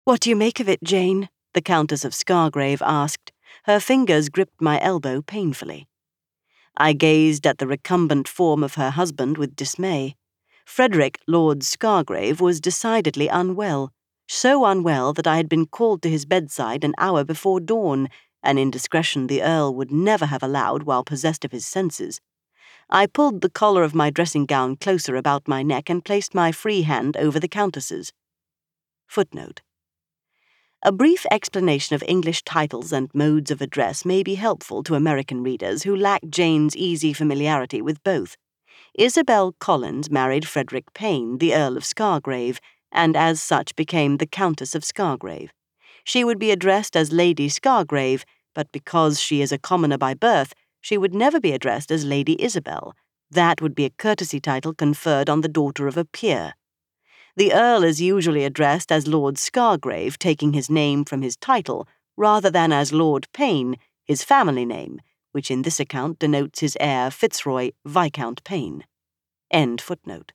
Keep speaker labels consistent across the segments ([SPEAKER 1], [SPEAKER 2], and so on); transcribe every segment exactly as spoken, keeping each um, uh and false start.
[SPEAKER 1] "What do you make of it, Jane?" the Countess of Scargrave asked. Her fingers gripped my elbow painfully. I gazed at the recumbent form of her husband with dismay. Frederick, Lord Scargrave, was decidedly unwell, so unwell that I had been called to his bedside an hour before dawn, an indiscretion the Earl would never have allowed while possessed of his senses. I pulled the collar of my dressing-gown closer about my neck and placed my free hand over the Countess's. Footnote. A brief explanation of English titles and modes of address may be helpful to American readers who lack Jane's easy familiarity with both. Isabel Collins married Frederick Payne, the Earl of Scargrave, and as such became the Countess of Scargrave. She would be addressed as Lady Scargrave, but because she is a commoner by birth, she would never be addressed as Lady Isabel. That would be a courtesy title conferred on the daughter of a peer. The Earl is usually addressed as Lord Scargrave, taking his name from his title, rather than as Lord Payne, his family name, which in this account denotes his heir Fitzroy, Viscount Payne. End footnote.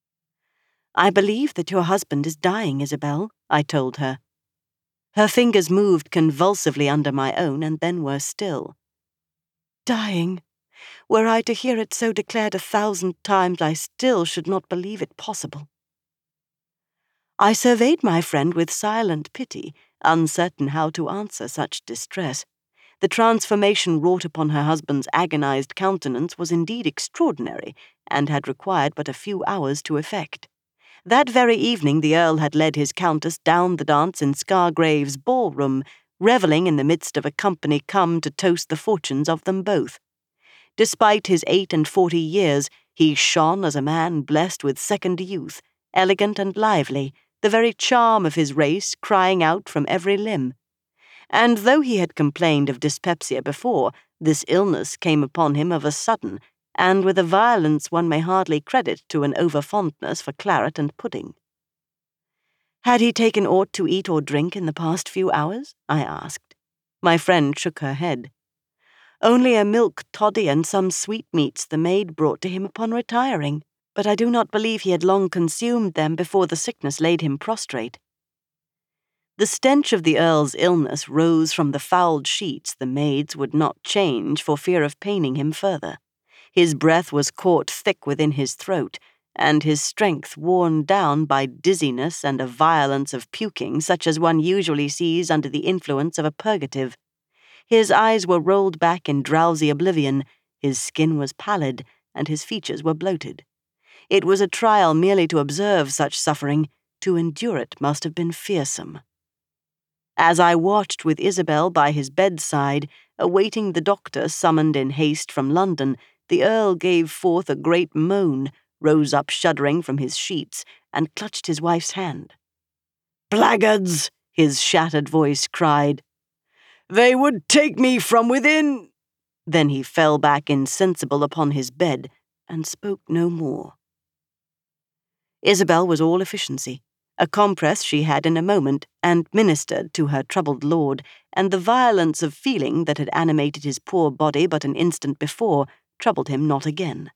[SPEAKER 1] "I believe that your husband is dying, Isabel," I told her. Her fingers moved convulsively under my own and then were still. "Dying? Were I to hear it so declared a thousand times, I still should not believe it possible." I surveyed my friend with silent pity, uncertain how to answer such distress. The transformation wrought upon her husband's agonized countenance was indeed extraordinary, and had required but a few hours to effect. That very evening the Earl had led his Countess down the dance in Scargrave's ballroom, revelling in the midst of a company come to toast the fortunes of them both. Despite his eight and forty years, he shone as a man blessed with second youth, elegant and lively, the very charm of his race crying out from every limb. And though he had complained of dyspepsia before, this illness came upon him of a sudden, and with a violence one may hardly credit to an over-fondness for claret and pudding. "Had he taken aught to eat or drink in the past few hours?" I asked. My friend shook her head. "Only a milk toddy and some sweetmeats the maid brought to him upon retiring, but I do not believe he had long consumed them before the sickness laid him prostrate." The stench of the Earl's illness rose from the fouled sheets the maids would not change for fear of paining him further. His breath was caught thick within his throat, and his strength worn down by dizziness and a violence of puking such as one usually sees under the influence of a purgative. His eyes were rolled back in drowsy oblivion, his skin was pallid, and his features were bloated. It was a trial merely to observe such suffering. To endure it must have been fearsome. As I watched with Isabel by his bedside, awaiting the doctor summoned in haste from London, the Earl gave forth a great moan, rose up shuddering from his sheets, and clutched his wife's hand. "Blackguards!" his shattered voice cried. "They would take me from within." Then he fell back insensible upon his bed, and spoke no more. Isabel was all efficiency. A compress she had in a moment, and ministered to her troubled lord, and the violence of feeling that had animated his poor body but an instant before troubled him not again.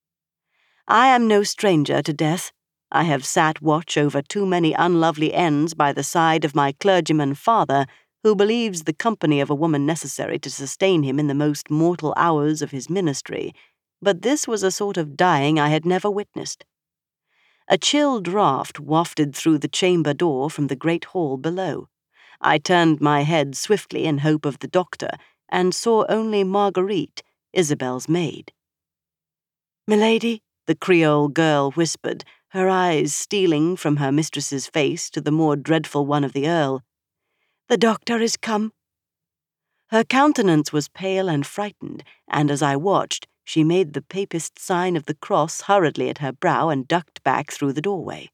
[SPEAKER 1] I am no stranger to death. I have sat watch over too many unlovely ends by the side of my clergyman father, who believes the company of a woman necessary to sustain him in the most mortal hours of his ministry, but this was a sort of dying I had never witnessed. A chill draught wafted through the chamber door from the great hall below. I turned my head swiftly in hope of the doctor, and saw only Marguerite, Isabel's maid. "Milady," the Creole girl whispered, her eyes stealing from her mistress's face to the more dreadful one of the Earl. "The doctor is come." Her countenance was pale and frightened, and as I watched, she made the papist sign of the cross hurriedly at her brow and ducked back through the doorway.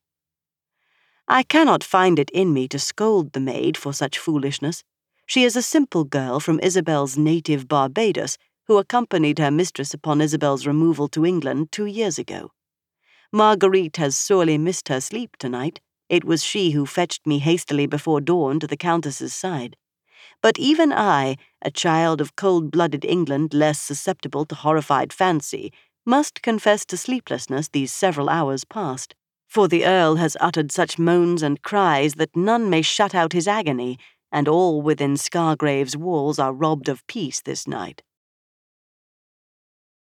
[SPEAKER 1] I cannot find it in me to scold the maid for such foolishness. She is a simple girl from Isabel's native Barbados, who accompanied her mistress upon Isabel's removal to England two years ago. Marguerite has sorely missed her sleep tonight. It was she who fetched me hastily before dawn to the Countess's side. But even I, a child of cold-blooded England less susceptible to horrified fancy, must confess to sleeplessness these several hours past. For the Earl has uttered such moans and cries that none may shut out his agony, and all within Scargrave's walls are robbed of peace this night.